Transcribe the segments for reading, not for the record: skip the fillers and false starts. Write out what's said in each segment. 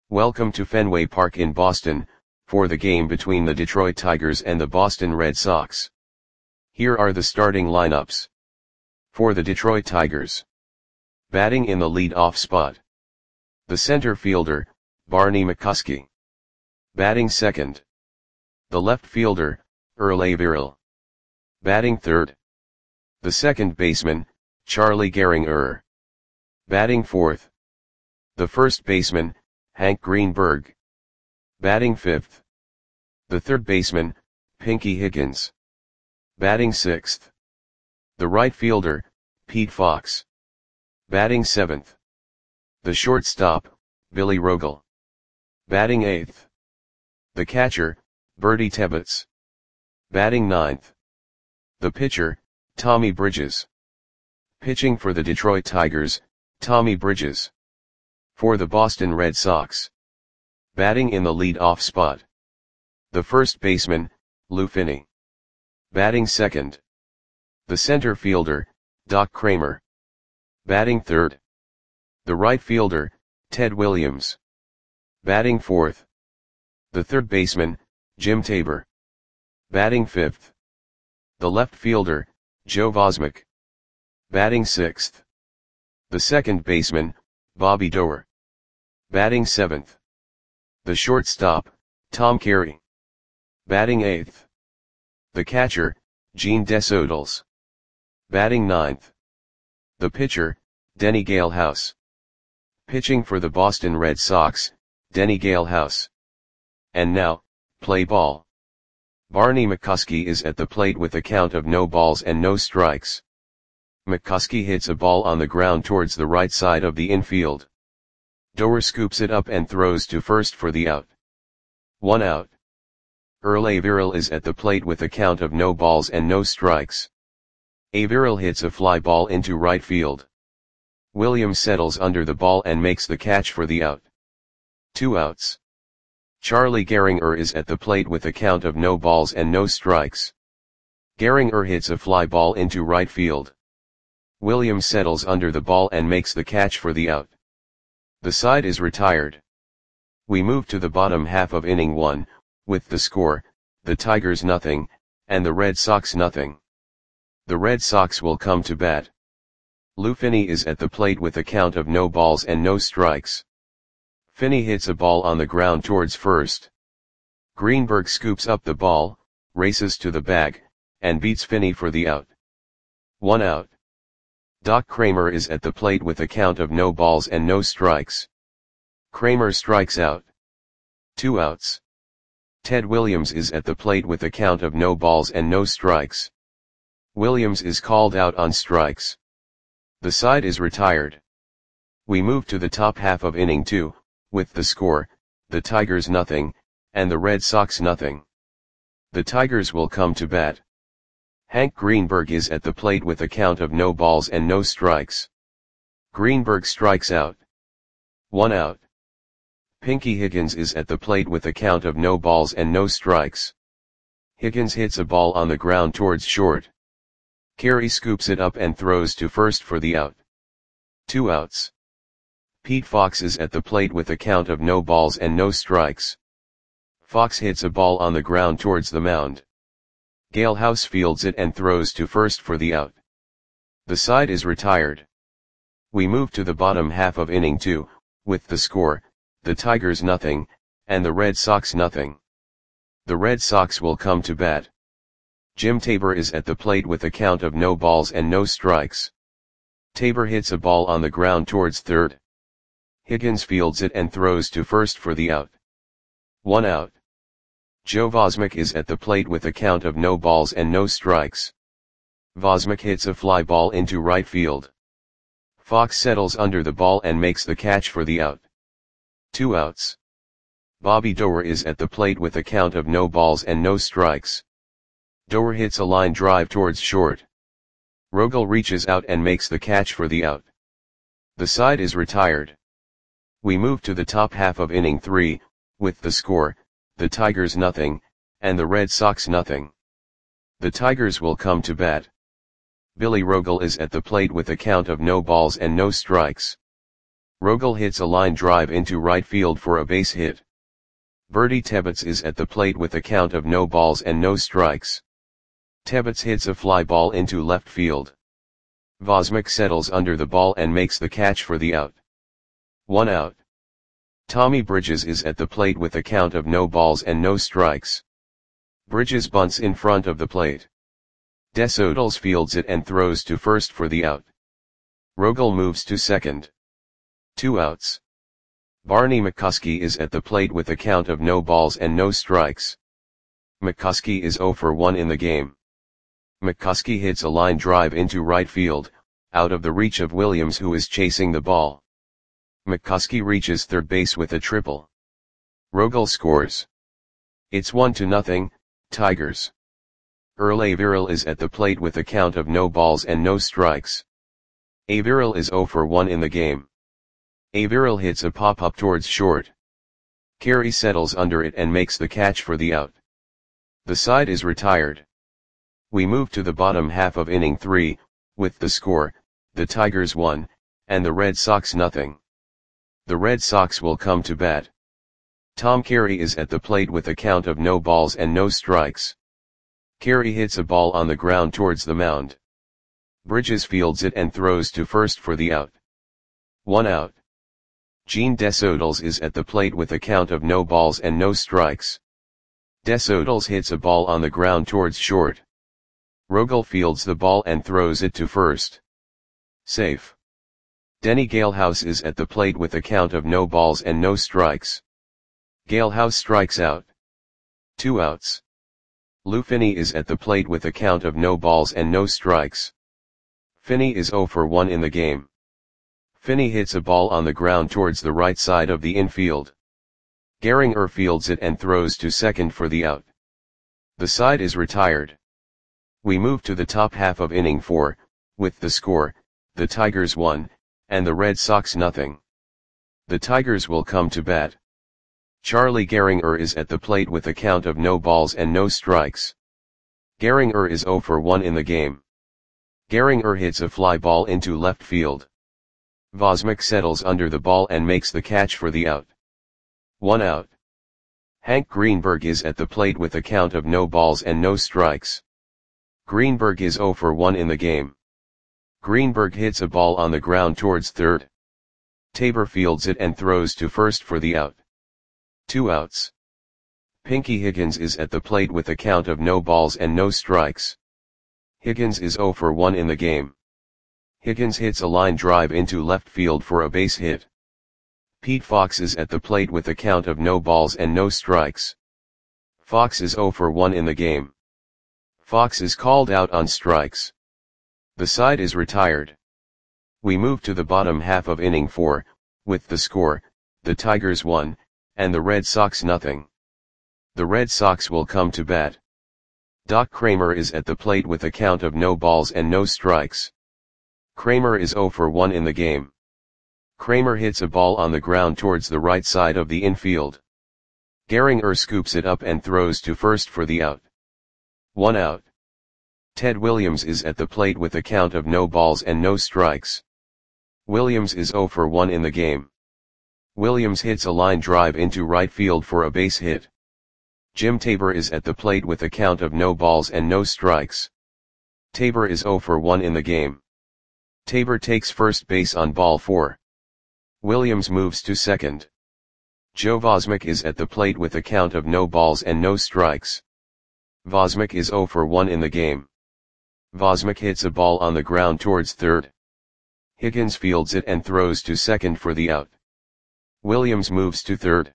Welcome to Fenway Park in Boston, for the game between the Detroit Tigers and the Boston Red Sox. Here are the starting lineups. For the Detroit Tigers. Batting in the lead-off spot. The center fielder, Barney McCuskey. Batting second. The left fielder, Earl Averill. Batting third. The second baseman, Charlie Gehringer. Batting fourth. The first baseman, Hank Greenberg. Batting fifth. The third baseman, Pinky Higgins. Batting sixth. The right fielder, Pete Fox. Batting seventh. The shortstop, Billy Rogel. Batting eighth. The catcher, Bertie Tebbetts. Batting ninth. The pitcher, Tommy Bridges. Pitching for the Detroit Tigers, Tommy Bridges. For the Boston Red Sox. Batting in the lead-off spot. The first baseman, Lou Finney. Batting second. The center fielder, Doc Kramer. Batting third. The right fielder, Ted Williams. Batting fourth. The third baseman, Jim Tabor. Batting fifth. The left fielder, Joe Vosmick. Batting sixth. The second baseman, Bobby Doerr. Batting seventh. The shortstop, Tom Carey. Batting eighth. The catcher, Gene Desodals. Batting ninth. The pitcher, Denny Galehouse. Pitching for the Boston Red Sox, Denny Galehouse. And now, play ball. Barney McCuskey is at the plate with a count of no balls and no strikes. McCuskey hits a ball on the ground towards the right side of the infield. Doerr scoops it up and throws to first for the out. 1 out. Earl Averill is at the plate with a count of no balls and no strikes. Averill hits a fly ball into right field. Williams settles under the ball and makes the catch for the out. 2 outs. Charlie Gehringer is at the plate with a count of no balls and no strikes. Gehringer hits a fly ball into right field. Williams settles under the ball and makes the catch for the out. The side is retired. We move to the bottom half of inning 1, with the score, the Tigers nothing, and the Red Sox nothing. The Red Sox will come to bat. Lou Finney is at the plate with a count of no balls and no strikes. Finney hits a ball on the ground towards first. Greenberg scoops up the ball, races to the bag, and beats Finney for the out. 1 out. Doc Kramer is at the plate with a count of no balls and no strikes. Kramer strikes out. 2 outs. Ted Williams is at the plate with a count of no balls and no strikes. Williams is called out on strikes. The side is retired. We move to the top half of inning 2, with the score, the Tigers nothing, and the Red Sox nothing. The Tigers will come to bat. Hank Greenberg is at the plate with a count of no balls and no strikes. Greenberg strikes out. 1 out. Pinky Higgins is at the plate with a count of no balls and no strikes. Higgins hits a ball on the ground towards short. Carey scoops it up and throws to first for the out. 2 outs. Pete Fox is at the plate with a count of no balls and no strikes. Fox hits a ball on the ground towards the mound. Galehouse fields it and throws to first for the out. The side is retired. We move to the bottom half of inning 2, with the score, the Tigers nothing, and the Red Sox nothing. The Red Sox will come to bat. Jim Tabor is at the plate with a count of no balls and no strikes. Tabor hits a ball on the ground towards third. Higgins fields it and throws to first for the out. 1 out. Joe Vosmick is at the plate with a count of no balls and no strikes. Vosmick hits a fly ball into right field. Fox settles under the ball and makes the catch for the out. 2 outs. Bobby Doerr is at the plate with a count of no balls and no strikes. Doerr hits a line drive towards short. Rogel reaches out and makes the catch for the out. The side is retired. We move to the top half of inning 3, with the score, the Tigers nothing, and the Red Sox nothing. The Tigers will come to bat. Billy Rogel is at the plate with a count of no balls and no strikes. Rogel hits a line drive into right field for a base hit. Bertie Tebbets is at the plate with a count of no balls and no strikes. Tebbets hits a fly ball into left field. Vosmik settles under the ball and makes the catch for the out. 1 out. Tommy Bridges is at the plate with a count of no balls and no strikes. Bridges bunts in front of the plate. Desodals fields it and throws to first for the out. Rogel moves to second. 2 outs. Barney McCuskey is at the plate with a count of no balls and no strikes. McCuskey is 0 for 1 in the game. McCuskey hits a line drive into right field, out of the reach of Williams, who is chasing the ball. McCuskey reaches third base with a triple. Rogel scores. It's 1-0, Tigers. Earl Averill is at the plate with a count of no balls and no strikes. Averill is 0 for 1 in the game. Averill hits a pop-up towards short. Carey settles under it and makes the catch for the out. The side is retired. We move to the bottom half of inning 3, with the score, the Tigers 1, and the Red Sox 0. The Red Sox will come to bat. Tom Carey is at the plate with a count of no balls and no strikes. Carey hits a ball on the ground towards the mound. Bridges fields it and throws to first for the out. 1 out. Gene Desodals is at the plate with a count of no balls and no strikes. Desodals hits a ball on the ground towards short. Rogel fields the ball and throws it to first. Safe. Denny Galehouse is at the plate with a count of no balls and no strikes. Galehouse strikes out. 2 outs. Lou Finney is at the plate with a count of no balls and no strikes. Finney is 0 for 1 in the game. Finney hits a ball on the ground towards the right side of the infield. Gehringer fields it and throws to second for the out. The side is retired. We move to the top half of inning 4, with the score, the Tigers 1, and the Red Sox 0. The Tigers will come to bat. Charlie Gehringer is at the plate with a count of no balls and no strikes. Gehringer is 0 for 1 in the game. Gehringer hits a fly ball into left field. Vosmik settles under the ball and makes the catch for the out. 1 out. Hank Greenberg is at the plate with a count of no balls and no strikes. Greenberg is 0 for 1 in the game. Greenberg hits a ball on the ground towards third. Tabor fields it and throws to first for the out. 2 outs. Pinky Higgins is at the plate with a count of no balls and no strikes. Higgins is 0 for 1 in the game. Higgins hits a line drive into left field for a base hit. Pete Fox is at the plate with a count of no balls and no strikes. Fox is 0 for 1 in the game. Fox is called out on strikes. The side is retired. We move to the bottom half of inning 4, with the score, the Tigers 1, and the Red Sox 0. The Red Sox will come to bat. Doc Kramer is at the plate with a count of no balls and no strikes. Kramer is 0 for 1 in the game. Kramer hits a ball on the ground towards the right side of the infield. Gehringer scoops it up and throws to first for the out. 1 out. Ted Williams is at the plate with a count of no balls and no strikes. Williams is 0 for 1 in the game. Williams hits a line drive into right field for a base hit. Jim Tabor is at the plate with a count of no balls and no strikes. Tabor is 0 for 1 in the game. Tabor takes first base on ball 4. Williams moves to second. Joe Vosmik is at the plate with a count of no balls and no strikes. Vosmik is 0 for 1 in the game. Vosmik hits a ball on the ground towards third. Higgins fields it and throws to second for the out. Williams moves to third.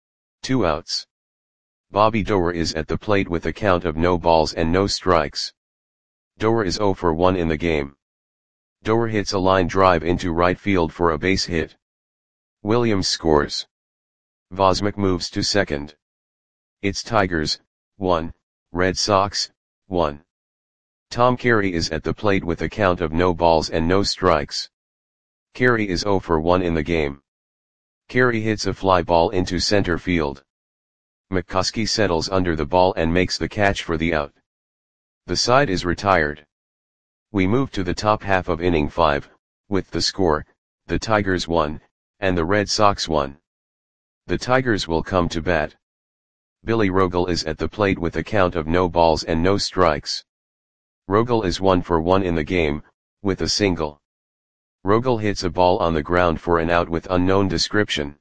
2 outs. Bobby Doerr is at the plate with a count of no balls and no strikes. Doerr is 0 for 1 in the game. Doerr hits a line drive into right field for a base hit. Williams scores. Vosmik moves to second. It's Tigers, 1, Red Sox, 1. Tom Carey is at the plate with a count of no balls and no strikes. Carey is 0 for 1 in the game. Carey hits a fly ball into center field. McCuskey settles under the ball and makes the catch for the out. The side is retired. We move to the top half of inning 5, with the score, the Tigers 1, and the Red Sox 1. The Tigers will come to bat. Billy Rogel is at the plate with a count of no balls and no strikes. Rogel is 1 for 1 in the game, with a single. Rogel hits a ball on the ground for an out with unknown description.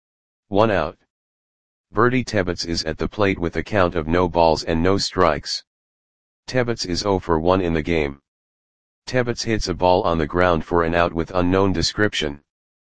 1 out. Bertie Tebbets is at the plate with a count of no balls and no strikes. Tebbets is 0 for 1 in the game. Tebbets hits a ball on the ground for an out with unknown description.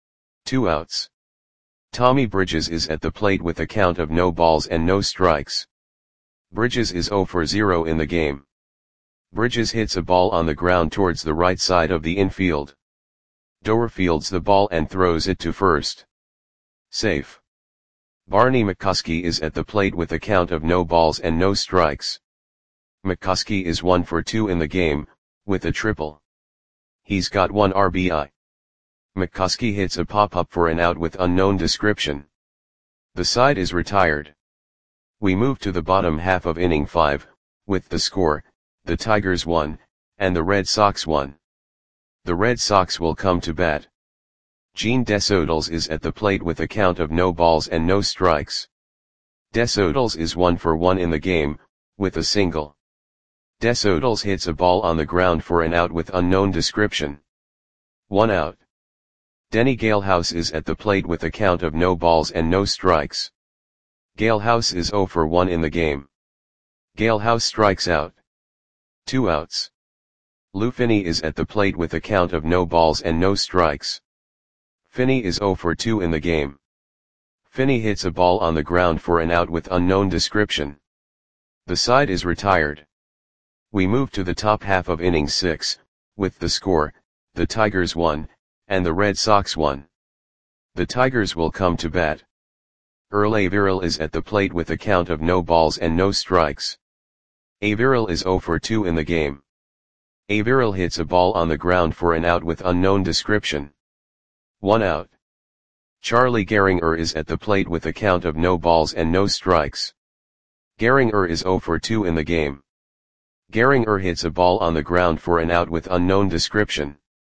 2 outs. Tommy Bridges is at the plate with a count of no balls and no strikes. Bridges is 0 for 0 in the game. Bridges hits a ball on the ground towards the right side of the infield. Doer fields the ball and throws it to first. Safe. Barney McCuskey is at the plate with a count of no balls and no strikes. McCuskey is 1 for 2 in the game, with a triple. He's got 1 RBI. McCuskey hits a pop-up for an out with unknown description. The side is retired. We move to the bottom half of inning 5, with the score, the Tigers 1, and the Red Sox 1. The Red Sox will come to bat. Gene Desodals is at the plate with a count of no balls and no strikes. Desodals is 1 for 1 in the game, with a single. Desodals hits a ball on the ground for an out with unknown description. 1 out. Denny Galehouse is at the plate with a count of no balls and no strikes. Galehouse is 0 for 1 in the game. Galehouse strikes out. 2 outs. Lou Finney is at the plate with a count of no balls and no strikes. Finney is 0 for 2 in the game. Finney hits a ball on the ground for an out with unknown description. The side is retired. We move to the top half of inning 6, with the score, the Tigers 1, and the Red Sox 1. The Tigers will come to bat. Earl Averill is at the plate with a count of no balls and no strikes. Averill is 0 for 2 in the game. Averill hits a ball on the ground for an out with unknown description. 1 out. Charlie Gehringer is at the plate with a count of no balls and no strikes. Gehringer is 0 for 2 in the game. Gehringer hits a ball on the ground for an out with unknown description.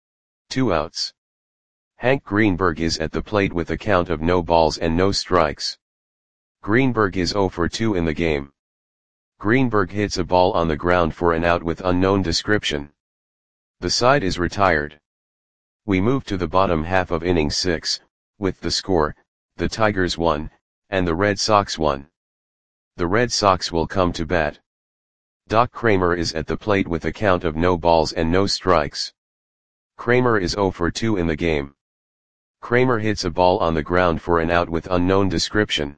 2 outs. Hank Greenberg is at the plate with a count of no balls and no strikes. Greenberg is 0 for 2 in the game. Greenberg hits a ball on the ground for an out with unknown description. The side is retired. We move to the bottom half of inning 6, with the score, the Tigers 1, and the Red Sox 1. The Red Sox will come to bat. Doc Kramer is at the plate with a count of no balls and no strikes. Kramer is 0 for 2 in the game. Kramer hits a ball on the ground for an out with unknown description.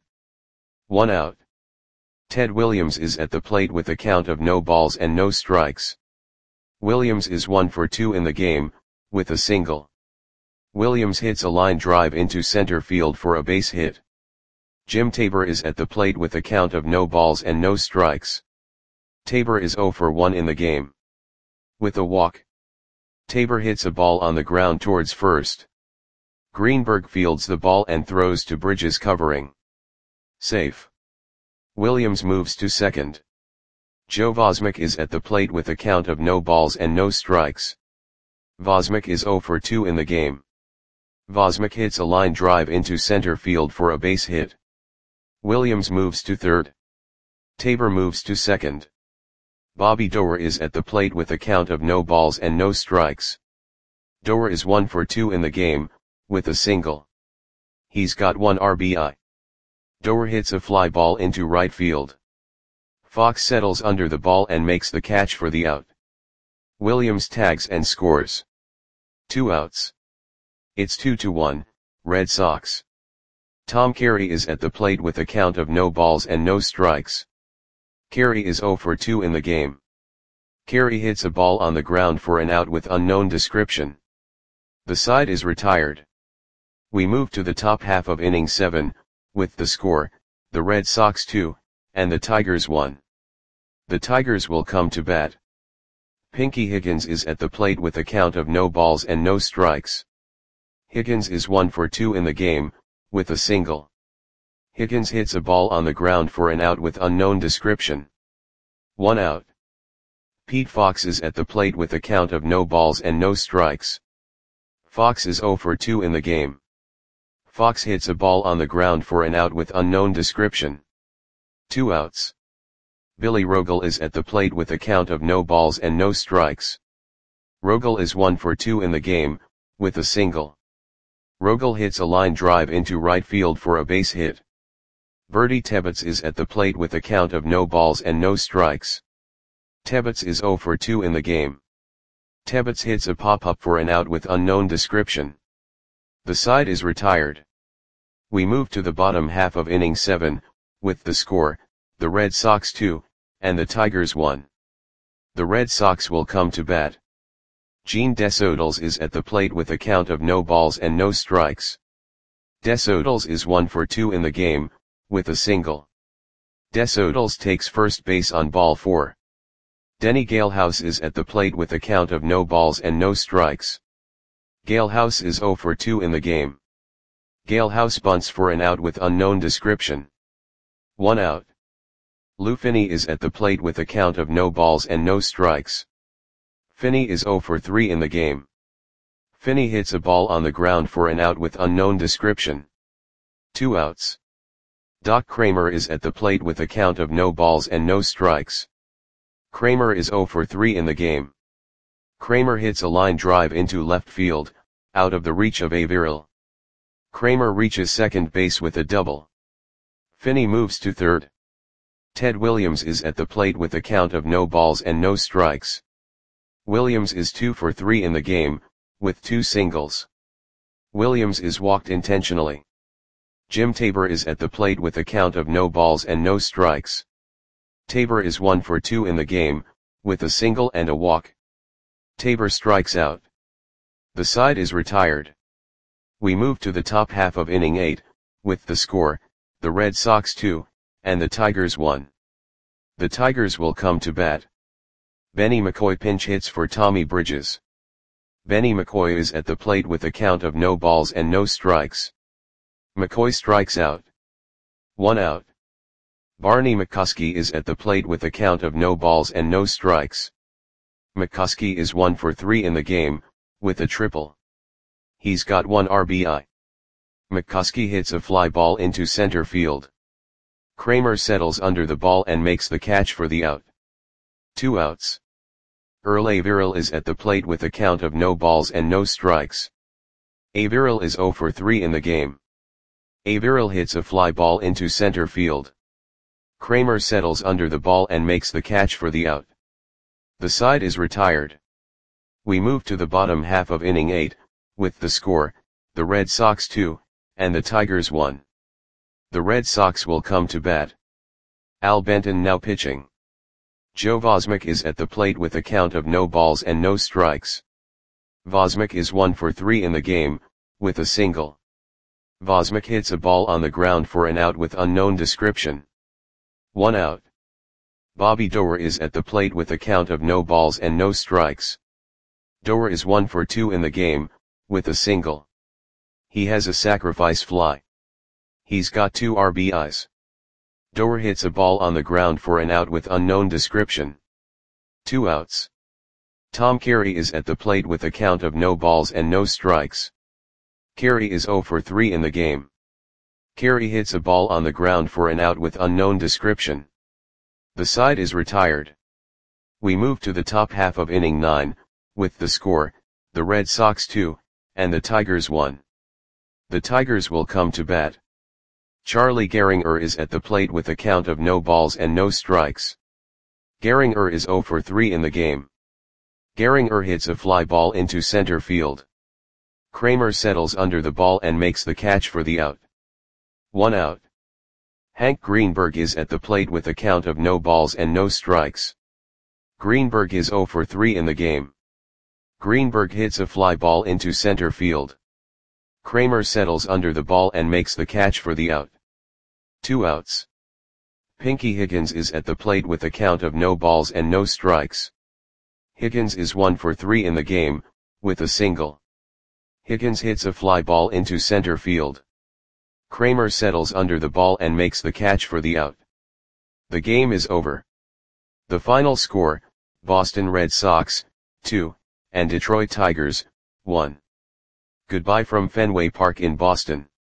1 out. Ted Williams is at the plate with a count of no balls and no strikes. Williams is 1 for 2 in the game, with a single. Williams hits a line drive into center field for a base hit. Jim Tabor is at the plate with a count of no balls and no strikes. Tabor is 0 for 1 in the game. With a walk. Tabor hits a ball on the ground towards first. Greenberg fields the ball and throws to Bridges covering. Safe. Williams moves to second. Joe Vosmick is at the plate with a count of no balls and no strikes. Vosmick is 0 for 2 in the game. Vosmick hits a line drive into center field for a base hit. Williams moves to third. Tabor moves to second. Bobby Doer is at the plate with a count of no balls and no strikes. Doer is 1 for 2 in the game, with a single. He's got 1 RBI. Doer hits a fly ball into right field. Fox settles under the ball and makes the catch for the out. Williams tags and scores. 2 outs. It's 2-1, Red Sox. Tom Carey is at the plate with a count of no balls and no strikes. Carey is 0 for 2 in the game. Carey hits a ball on the ground for an out with unknown description. The side is retired. We move to the top half of inning 7, with the score, the Red Sox 2, and the Tigers 1. The Tigers will come to bat. Pinky Higgins is at the plate with a count of no balls and no strikes. Higgins is 1 for 2 in the game, with a single. Higgins hits a ball on the ground for an out with unknown description. 1 out. Pete Fox is at the plate with a count of no balls and no strikes. Fox is 0 for 2 in the game. Fox hits a ball on the ground for an out with unknown description. 2 outs. Billy Rogel is at the plate with a count of no balls and no strikes. Rogel is 1 for 2 in the game, with a single. Rogel hits a line drive into right field for a base hit. Bertie Tebbets is at the plate with a count of no balls and no strikes. Tebbets is 0 for 2 in the game. Tebbets hits a pop-up for an out with unknown description. The side is retired. We move to the bottom half of inning 7, with the score, the Red Sox 2, and the Tigers 1. The Red Sox will come to bat. Gene Desodals is at the plate with a count of no balls and no strikes. Desodals is 1 for 2 in the game, with a single. Desodals takes first base on ball 4. Denny Galehouse is at the plate with a count of no balls and no strikes. Galehouse is 0 for 2 in the game. Galehouse bunts for an out with unknown description. 1 out. Lou Finney is at the plate with a count of no balls and no strikes. Finney is 0 for 3 in the game. Finney hits a ball on the ground for an out with unknown description. 2 outs. Doc Kramer is at the plate with a count of no balls and no strikes. Kramer is 0 for 3 in the game. Kramer hits a line drive into left field, out of the reach of Averill. Kramer reaches second base with a double. Finney moves to third. Ted Williams is at the plate with a count of no balls and no strikes. Williams is 2 for 3 in the game, with 2 singles. Williams is walked intentionally. Jim Tabor is at the plate with a count of no balls and no strikes. Tabor is 1 for 2 in the game, with a single and a walk. Tabor strikes out. The side is retired. We move to the top half of inning 8, with the score, the Red Sox 2, and the Tigers 1. The Tigers will come to bat. Benny McCoy pinch hits for Tommy Bridges. Benny McCoy is at the plate with a count of no balls and no strikes. McCoy strikes out. 1 out. Barney McCuskey is at the plate with a count of no balls and no strikes. McCuskey is 1 for 3 in the game, with a triple. He's got 1 RBI. McCuskey hits a fly ball into center field. Kramer settles under the ball and makes the catch for the out. 2 outs. Earl Averill is at the plate with a count of no balls and no strikes. Averill is 0 for 3 in the game. Averill hits a fly ball into center field. Kramer settles under the ball and makes the catch for the out. The side is retired. We move to the bottom half of inning 8, with the score, the Red Sox 2, and the Tigers 1. The Red Sox will come to bat. Al Benton now pitching. Joe Vosmick is at the plate with a count of no balls and no strikes. Vosmick is 1 for 3 in the game, with a single. Vosmick hits a ball on the ground for an out with unknown description. 1 out. Bobby Doerr is at the plate with a count of no balls and no strikes. Doerr is 1 for 2 in the game, with a single. He has a sacrifice fly. He's got 2 RBIs. Doerr hits a ball on the ground for an out with unknown description. 2 outs. Tom Carey is at the plate with a count of no balls and no strikes. Carey is 0 for 3 in the game. Carey hits a ball on the ground for an out with unknown description. The side is retired. We move to the top half of inning 9, with the score, the Red Sox 2, and the Tigers 1. The Tigers will come to bat. Charlie Gehringer is at the plate with a count of no balls and no strikes. Gehringer is 0 for 3 in the game. Gehringer hits a fly ball into center field. Kramer settles under the ball and makes the catch for the out. 1 out. Hank Greenberg is at the plate with a count of no balls and no strikes. Greenberg is 0 for 3 in the game. Greenberg hits a fly ball into center field. Kramer settles under the ball and makes the catch for the out. 2 outs. Pinky Higgins is at the plate with a count of no balls and no strikes. Higgins is 1 for 3 in the game, with a single. Higgins hits a fly ball into center field. Kramer settles under the ball and makes the catch for the out. The game is over. The final score, Boston Red Sox, 2, and Detroit Tigers, 1. Goodbye from Fenway Park in Boston.